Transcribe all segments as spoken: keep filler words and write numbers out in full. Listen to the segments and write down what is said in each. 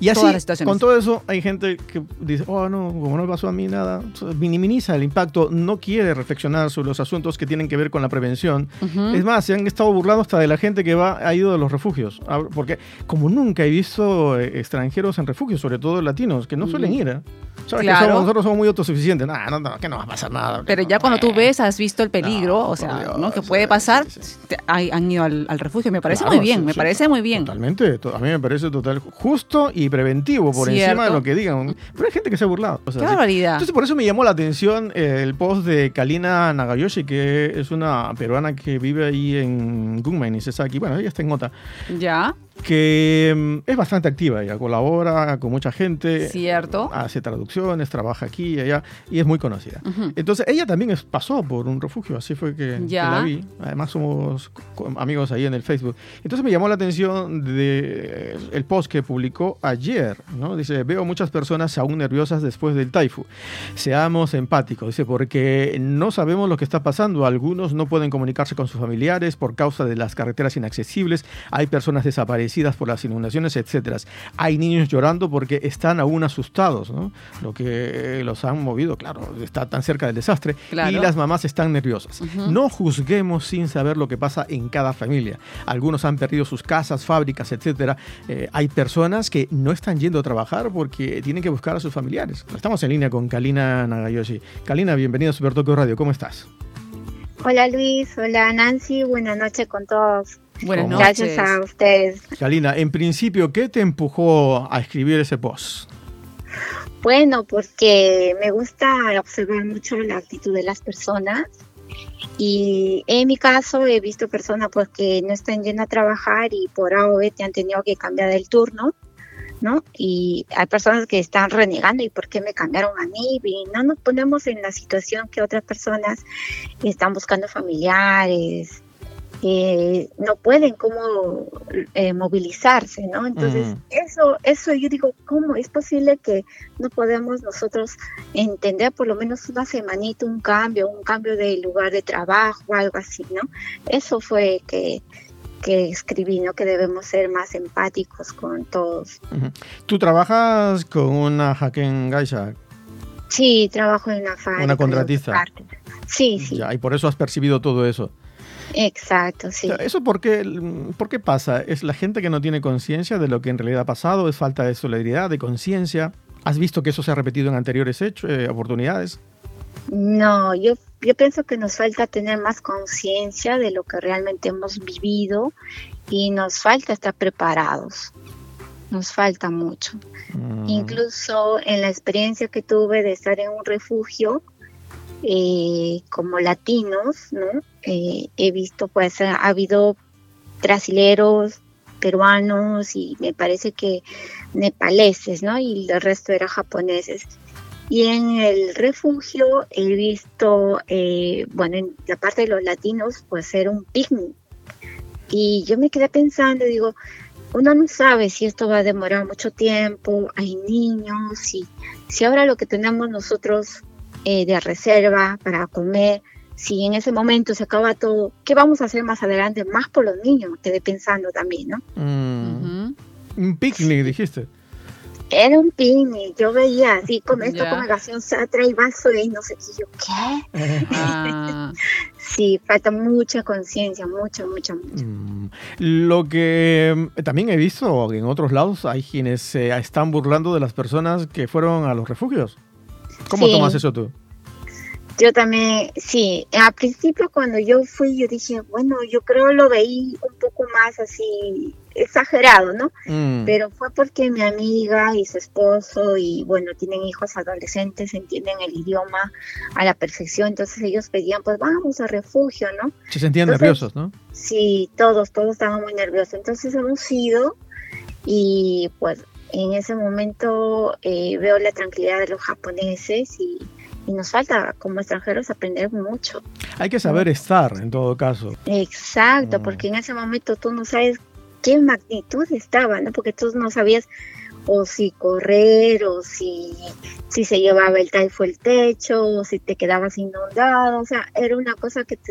y así, todas las situaciones. Con todo eso, hay gente que dice, oh, no, como no pasó a mí nada, minimiza el impacto, no quiere reflexionar sobre los asuntos que tienen que ver con la prevención. Uh-huh. Es más, se han estado burlando hasta de la gente que va, ha ido a los refugios, porque como nunca he visto extranjeros en refugios, sobre todo latinos, que no suelen ir, ¿eh? ¿Sabes? Claro. Que somos, nosotros somos muy autosuficientes. No, no, no, que no va a pasar nada. Pero ya cuando tú ves, has visto el peligro, no, o sea, Dios, ¿no? que puede pasar, sí, sí. Te, han ido al, al refugio. Me parece claro, muy bien, sí, me sí, parece muy bien. Totalmente, a mí me parece total justo y preventivo por Cierto. encima de lo que digan. Pero hay gente que se ha burlado. O sea, Qué barbaridad. Entonces por eso me llamó la atención eh, el post de Kalina Nagayoshi, que es una peruana que vive ahí en Gunma, y Sasaki. Bueno, ella está en Ota. Ya. Que es bastante activa, ella colabora con mucha gente. Cierto. Hace traducciones, trabaja aquí y allá, y es muy conocida. Uh-huh. Entonces, ella también es, pasó por un refugio, así fue que, que la vi. Además, somos amigos ahí en el Facebook. Entonces, me llamó la atención de el post que publicó ayer, ¿no? Dice, veo muchas personas aún nerviosas después del taifu. Seamos empáticos, dice, porque no sabemos lo que está pasando. Algunos no pueden comunicarse con sus familiares por causa de las carreteras inaccesibles. Hay personas desaparecidas por las inundaciones, etcétera. Hay niños llorando porque están aún asustados, ¿no? Lo que los han movido, claro, está tan cerca del desastre. Claro. Y las mamás están nerviosas. Uh-huh. No juzguemos sin saber lo que pasa en cada familia. Algunos han perdido sus casas, fábricas, etcétera. Eh, hay personas que no están yendo a trabajar porque tienen que buscar a sus familiares. Estamos en línea con Kalina Nagayoshi. Kalina, bienvenida a Super Tokio Radio. ¿Cómo estás? Hola Luis, hola Nancy, buenas noches con todos. Buenas noches. Gracias a ustedes. Kalina, en principio, ¿qué te empujó a escribir ese post? Bueno, porque me gusta observar mucho la actitud de las personas y en mi caso he visto personas pues que no están yendo a trabajar y por A o B te han tenido que cambiar el turno, ¿no? Y hay personas que están renegando, ¿y por qué me cambiaron a mí? Y no nos ponemos en la situación que otras personas están buscando familiares, Eh, no pueden como eh, movilizarse, ¿no? Entonces, mm. eso, eso yo digo, ¿cómo es posible que no podemos nosotros entender por lo menos una semanita, un cambio, un cambio de lugar de trabajo o algo así, ¿no? Eso fue que, que escribí, ¿no? Que debemos ser más empáticos con todos. Uh-huh. ¿Tú trabajas con una Haken Gaisha? Sí, trabajo en una fábrica. ¿Una contratista? Sí, sí. Ya, y por eso has percibido todo eso. Exacto, sí. O sea, ¿eso por qué, por qué pasa? ¿Es la gente que no tiene conciencia de lo que en realidad ha pasado? ¿Es falta de solidaridad, de conciencia? ¿Has visto que eso se ha repetido en anteriores hechos, eh, oportunidades? No, yo, yo pienso que nos falta tener más conciencia de lo que realmente hemos vivido y nos falta estar preparados. Nos falta mucho. Mm. Incluso en la experiencia que tuve de estar en un refugio, Eh, como latinos, ¿no? Eh, he visto, pues, ha, ha habido brasileros, peruanos y me parece que nepaleses, ¿no? Y el resto eran japoneses. Y en el refugio he visto, eh, bueno, en la parte de los latinos, pues era un picnic. Y yo me quedé pensando, digo, uno no sabe si esto va a demorar mucho tiempo, hay niños, y si ahora lo que tenemos nosotros Eh, de reserva para comer, si en ese momento se acaba todo, ¿qué vamos a hacer más adelante? Más por los niños, quedé pensando también, ¿no? Mm. Uh-huh. Un picnic, dijiste. Era un picnic, yo veía así con esta yeah. congregación, trae vaso y no sé qué, yo, ¿qué? Ah. Sí, falta mucha conciencia, mucha, mucha, mucha. Mm. Lo que también he visto en otros lados, hay quienes se eh, están burlando de las personas que fueron a los refugios. ¿Cómo sí. tomas eso tú? Yo también, sí. Al principio cuando yo fui, yo dije, bueno, yo creo lo veí un poco más así exagerado, ¿no? Mm. Pero fue porque mi amiga y su esposo y, bueno, tienen hijos adolescentes, entienden el idioma a la perfección, entonces ellos pedían, pues vamos a refugio, ¿no? Se sentían entonces, nerviosos, ¿no? Sí, todos, todos estaban muy nerviosos. Entonces hemos ido y, pues, en ese momento eh, veo la tranquilidad de los japoneses y, y nos falta como extranjeros aprender mucho. Hay que saber ¿no? estar en todo caso. Exacto, mm. porque en ese momento tú no sabes qué magnitud estaba, ¿no? Porque tú no sabías o si correr o si, si se llevaba el taifu el techo o si te quedabas inundado, o sea, era una cosa que te,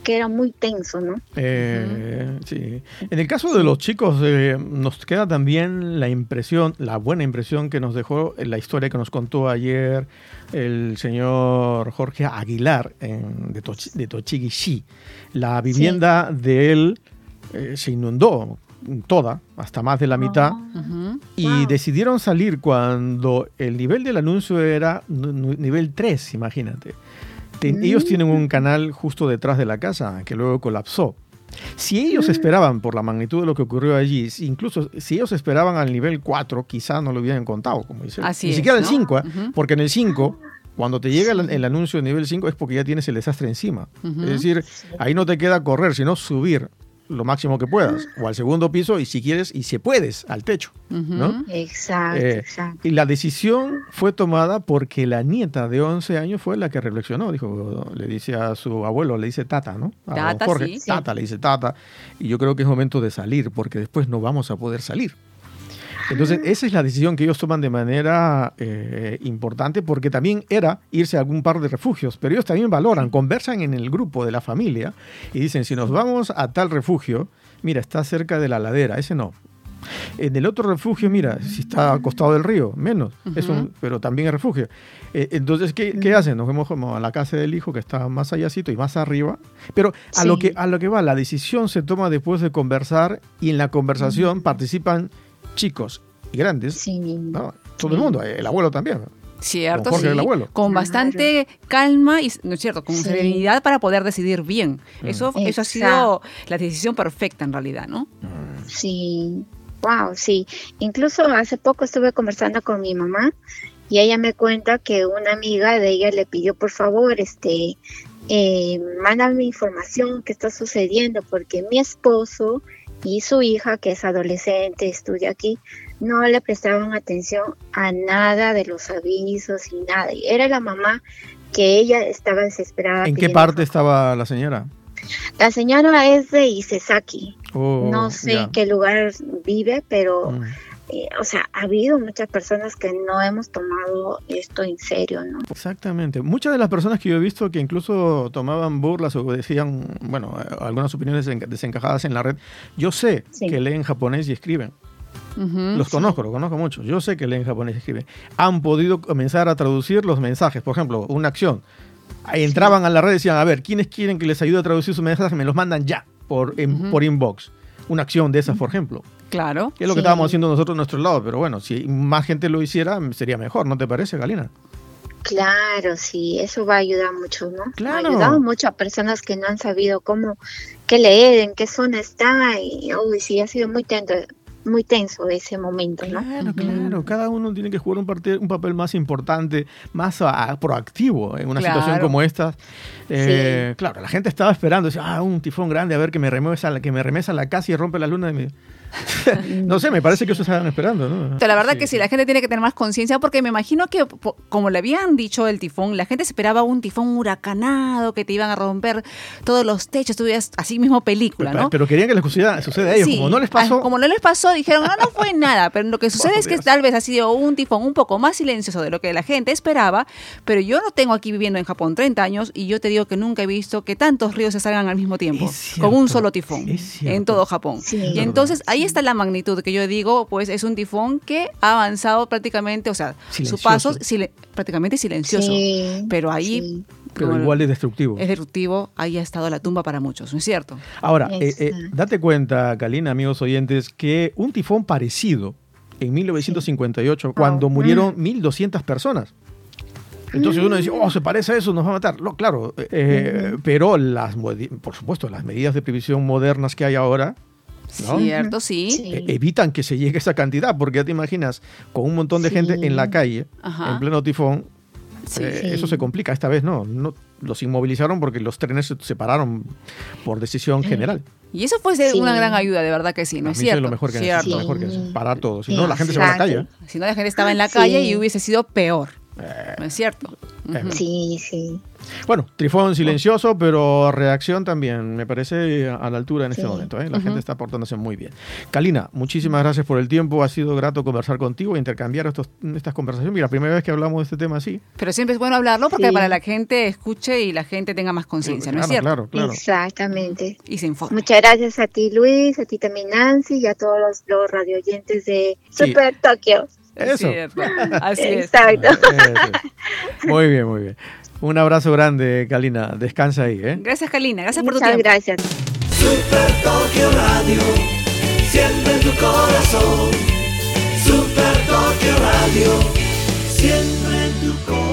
que era muy tenso, ¿no? Eh, uh-huh. Sí. En el caso de los chicos, eh, nos queda también la impresión, la buena impresión que nos dejó en la historia que nos contó ayer el señor Jorge Aguilar en, de, Toch, de Tochigi-shi. La vivienda sí. de él eh, se inundó toda, hasta más de la mitad, oh, uh-huh. y wow. decidieron salir cuando el nivel del anuncio era n- nivel tres, imagínate. Ten, mm. Ellos tienen un canal justo detrás de la casa que luego colapsó. Si ellos mm. esperaban, por la magnitud de lo que ocurrió allí, incluso si ellos esperaban al nivel cuatro, quizá no lo hubieran contado, como dice. Así Ni es, siquiera ¿no? el cinco, ¿eh? Uh-huh. Porque en el cinco... Cuando te llega el, el anuncio de nivel cinco es porque ya tienes el desastre encima. Uh-huh. Es decir, ahí no te queda correr, sino subir lo máximo que puedas, o al segundo piso, y si quieres, y si puedes, al techo. Uh-huh. ¿No? Exacto, eh, exacto. Y la decisión fue tomada porque la nieta de once años fue la que reflexionó. Dijo, le dice a su abuelo, le dice tata, ¿no? A tata, Jorge, sí. Tata, le dice tata. Y yo creo que es momento de salir, porque después no vamos a poder salir. Entonces, esa es la decisión que ellos toman de manera eh, importante, porque también era irse a algún par de refugios, pero ellos también valoran, conversan en el grupo de la familia y dicen, si nos vamos a tal refugio, mira, está cerca de la ladera, ese no. En el otro refugio, mira, si está al costado del río, menos, uh-huh. es un, pero también es refugio. Eh, entonces, ¿qué, ¿qué hacen? Nos vemos como a la casa del hijo, que está más allácito y más arriba, pero a, sí. lo que, a lo que va, la decisión se toma después de conversar, y en la conversación uh-huh. participan chicos y grandes, sí. ¿no? Todo sí. el mundo, el abuelo también. Cierto, con Jorge, sí. el abuelo. Con bastante claro. calma y, ¿no es cierto?, con sí. serenidad para poder decidir bien. Mm. Eso, eso ha sido la decisión perfecta en realidad, ¿no? Sí, wow, sí. Incluso hace poco estuve conversando con mi mamá y ella me cuenta que una amiga de ella le pidió, por favor, este, eh, mándame información que está sucediendo, porque mi esposo y su hija, que es adolescente, estudia aquí, no le prestaban atención a nada de los avisos y nada. Y era la mamá que ella estaba desesperada. ¿En qué parte estaba la señora? La señora es de Isesaki. Oh, no sé yeah. en qué lugar vive, pero... Mm. Eh, o sea, ha habido muchas personas que no hemos tomado esto en serio, ¿no? Exactamente. Muchas de las personas que yo he visto que incluso tomaban burlas o decían, bueno, algunas opiniones desencajadas en la red, yo sé sí. que leen japonés y escriben. Uh-huh, los conozco, sí. los conozco mucho. Yo sé que leen japonés y escriben. Han podido comenzar a traducir los mensajes. Por ejemplo, una acción. Entraban sí. a la red y decían, a ver, ¿quiénes quieren que les ayude a traducir sus mensajes? Me los mandan ya, por, en, uh-huh. por inbox. Una acción de esas, por ejemplo. Claro. Que es lo que sí. estábamos haciendo nosotros a nuestro lado, pero bueno, si más gente lo hiciera, sería mejor, ¿no te parece, Galina? Claro, sí, eso va a ayudar mucho, ¿no? Claro. Ha ayudado mucho a personas que no han sabido cómo, qué leer, en qué zona está, y uy, sí, ha sido muy tenso, muy tenso ese momento, ¿no? Claro, claro, cada uno tiene que jugar un, part- un papel más importante, más a, a, proactivo en una claro. situación como esta. Eh, sí. Claro, la gente estaba esperando, decía, ah, un tifón grande, a ver que me remesa, que me remesa la casa y rompe la luna de mi... No sé, me parece que eso estaban esperando, ¿no? La verdad sí. que sí, la gente tiene que tener más conciencia, porque me imagino que, como le habían dicho el tifón, la gente esperaba un tifón huracanado, que te iban a romper todos los techos, tuvieras así mismo película, ¿no? Pero, pero querían que les suceda, suceda a ellos, sí. como no les pasó. Como no les pasó, dijeron, no, no fue nada, pero lo que sucede oh, es que Dios. tal vez ha sido un tifón un poco más silencioso de lo que la gente esperaba, pero yo no tengo aquí viviendo en Japón treinta años, y yo te digo que nunca he visto que tantos ríos se salgan al mismo tiempo, cierto, con un solo tifón, en todo Japón. Sí. Y entonces ahí está la magnitud que yo digo, pues es un tifón que ha avanzado prácticamente, o sea, silencioso. su paso sil- prácticamente silencioso, sí, pero ahí... Sí. Pero igual es destructivo. Es destructivo, ahí ha estado la tumba para muchos, ¿no es cierto? Ahora, eh, eh, date cuenta, Galina, amigos oyentes, que un tifón parecido en mil novecientos cincuenta y ocho, sí. cuando oh. murieron mm. mil doscientas personas. Entonces uno dice, oh, se parece a eso, nos va a matar. No, claro, eh, uh-huh. pero las, por supuesto, las medidas de previsión modernas que hay ahora, ¿no? Cierto, sí. sí. Eh, evitan que se llegue a esa cantidad, porque ya te imaginas, con un montón de sí. gente en la calle, Ajá. en pleno tifón, sí, eh, sí. eso se complica. Esta vez no, no, los inmovilizaron porque los trenes se separaron por decisión general. Y eso fue sí. una gran ayuda, de verdad que sí, ¿no es cierto? Es lo mejor que, cierto. Es lo mejor que es parar todo, si no la gente se va a la calle. Si no la gente estaba en la calle sí. y hubiese sido peor. Eh, ¿No es cierto? Uh-huh. Sí, sí. Bueno, Trifón silencioso, pero reacción también, me parece a la altura en sí. este momento. ¿eh? La uh-huh. gente está portándose muy bien. Kalina, muchísimas gracias por el tiempo. Ha sido grato conversar contigo e intercambiar estos, estas conversaciones. Mira, la primera vez que hablamos de este tema así. Pero siempre es bueno hablarlo porque sí. para la gente escuche y la gente tenga más conciencia, ¿no claro, es cierto? Claro, claro. Exactamente. Y se informe. Muchas gracias a ti, Luis, a ti también, Nancy, y a todos los, los radioyentes de Super sí. Tokio. Eso. Cierto. Así es. Exacto. Muy bien, muy bien. Un abrazo grande, Kalina. Descansa ahí, ¿eh? Gracias, Kalina. Gracias Muchas por tu tiempo. gracias. Super Tokio Radio, siempre en tu corazón. Super Tokio Radio, siempre en tu corazón.